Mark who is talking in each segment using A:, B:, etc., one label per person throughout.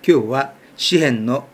A: 今日は詩編の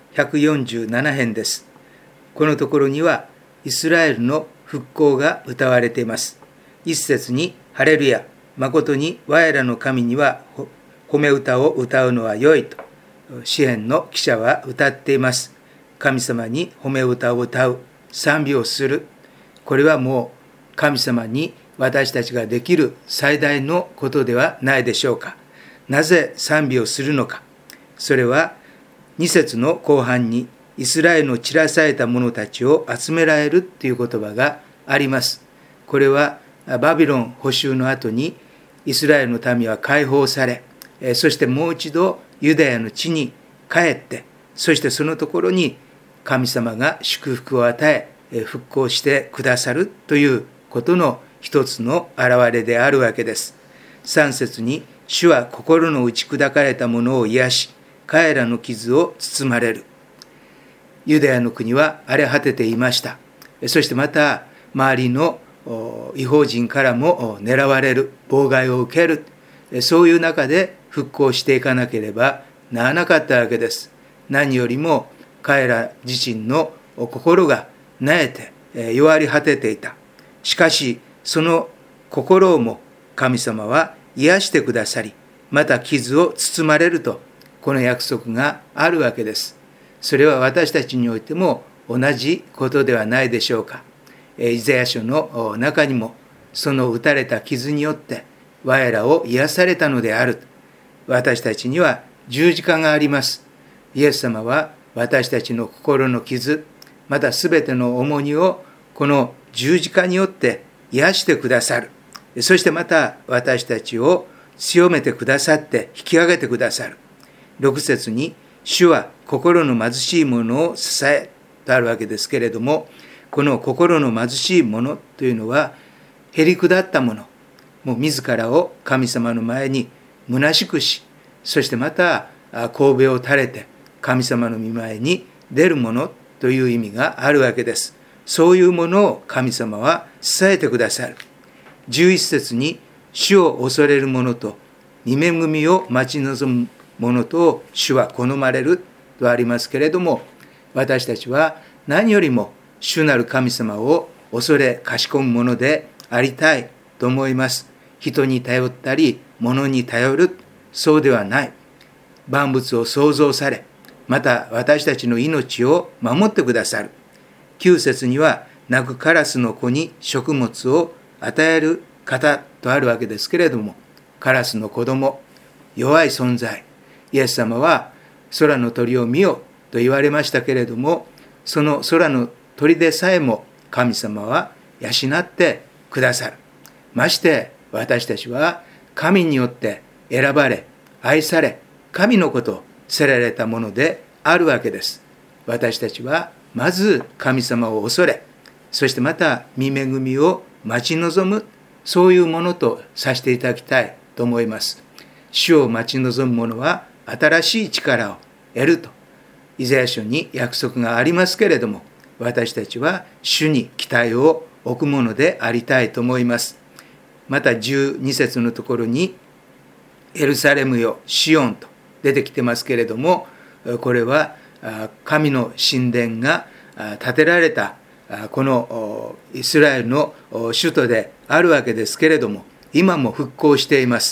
A: 147編です。このところにはイスラエルの復興が歌われています。一節にハレルヤ、誠に我らの神には褒め歌を歌うのは良いと詩編の記者は歌っています。神様に褒め歌を歌う、賛美をする、これはもう神様に私たちができる最大のことではないでしょうか。なぜ賛美をするのか。それは2節の後半にイスラエルの散らされた者たちを集められるという言葉があります。これはバビロン捕囚の後にイスラエルの民は解放され、そしてもう一度ユダヤの地に帰って、そしてそのところに神様が祝福を与え復興してくださるということの一つの表れであるわけです。3節に主は心の打ち砕かれたものを癒し、彼らの傷を包まれる。ユダヤの国は荒れ果てていました。そしてまた周りの異邦人からも狙われる、妨害を受ける、そういう中で復興していかなければならなかったわけです。何よりも彼ら自身の心がなえて弱り果てていた。しかしその心をも神様は癒してくださり、また傷を包まれると、この約束があるわけです。それは私たちにおいても同じことではないでしょうか。イザヤ書の中にも、その打たれた傷によって我らを癒されたのである。私たちには十字架があります。イエス様は私たちの心の傷、またすべての重荷をこの十字架によって癒してくださる。そしてまた私たちを強めてくださって引き上げてくださる。6節に主は心の貧しい者を支えとあるわけですけれども、この心の貧しい者というのはへりくだった者、もう自らを神様の前に虚しくし、そしてまた頭を垂れて神様の御前に出る者という意味があるわけです。そういうものを神様は支えてくださる。11節に主を恐れる者と御恵みを待ち望む者と主は好まれるとありますけれども、私たちは何よりも主なる神様を恐れかしこむものでありたいと思います。人に頼ったり物に頼る、そうではない。万物を創造され、また私たちの命を守ってくださる。9節には鳴くカラスの子に食物を与える方とあるわけですけれども、カラスの子供、弱い存在、イエス様は空の鳥を見よと言われましたけれども、その空の鳥でさえも神様は養ってくださる。まして私たちは神によって選ばれ愛され、神のことをせられたものであるわけです。私たちはまず神様を恐れ、そしてまた御恵みを待ち望む、そういうものとさせていただきたいと思います。主を待ち望む者は新しい力を得るとイザヤ書に約束がありますけれども、私たちは主に期待を置くものでありたいと思います。また12節のところにエルサレムよシオンと出てきてますけれども、これは神の神殿が建てられたこのイスラエルの首都であるわけですけれども、今も復興しています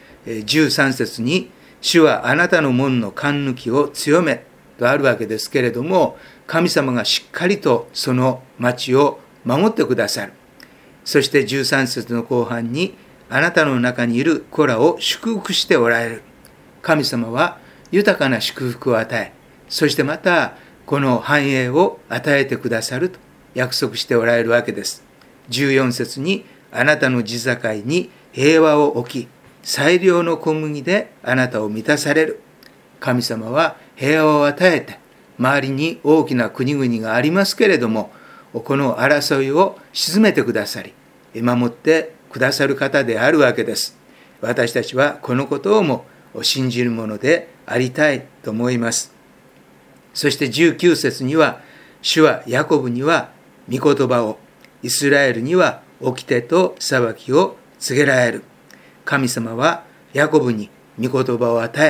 A: 。13節に主はあなたの門の栓抜きを強めとあるわけですけれども、神様がしっかりとその町を守ってくださる。そして13節の後半にあなたの中にいる子らを祝福しておられる。神様は豊かな祝福を与え、そしてまたこの繁栄を与えてくださると約束しておられるわけです。14節にあなたの地境に平和を置き、最良の小麦であなたを満たされる。神様は平和を与えて、周りに大きな国々がありますけれども、この争いを鎮めてくださり、守ってくださる方であるわけです。私たちはこのことをも信じるものでありたいと思います。そして19節には、主はヤコブには御言葉を、イスラエルには掟と裁きを告げられる。神様はヤコブに御言葉を与え、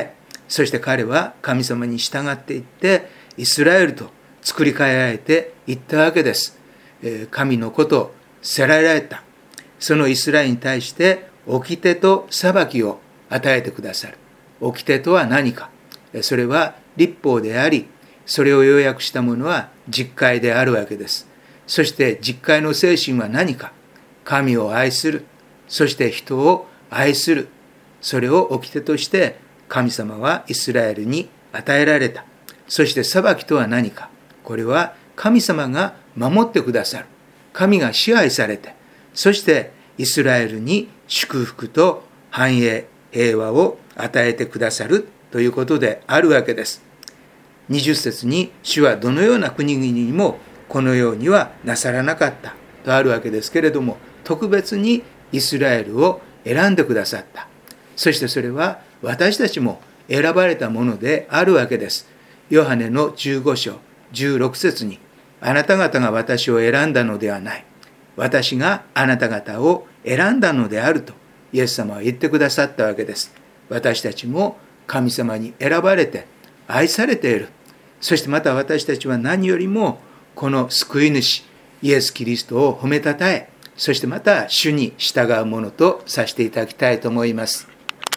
A: そして彼は神様に従っていってイスラエルと作り変えられていったわけです。神のことをせられた。そのイスラエルに対して掟と裁きを与えてくださる。掟とは何か。それは律法であり、それを要約したものは実戒であるわけです。そして実戒の精神は何か。神を愛する。そして人を愛する。それを掟として神様はイスラエルに与えられた。そして裁きとは何か。これは神様が守ってくださる。神が支配されて、そしてイスラエルに祝福と繁栄、平和を与えてくださるということであるわけです。20節に主はどのような国々にもこのようにはなさらなかったとあるわけですけれども、特別にイスラエルを選んでくださった。そしてそれは私たちも選ばれたものであるわけです。ヨハネの15章16節に、あなた方が私を選んだのではない。私があなた方を選んだのであるとイエス様は言ってくださったわけです。私たちも神様に選ばれて愛されている。そしてまた私たちは何よりもこの救い主イエス・キリストを褒めたたえ、そしてまた主に従うものとさせていただきたいと思います。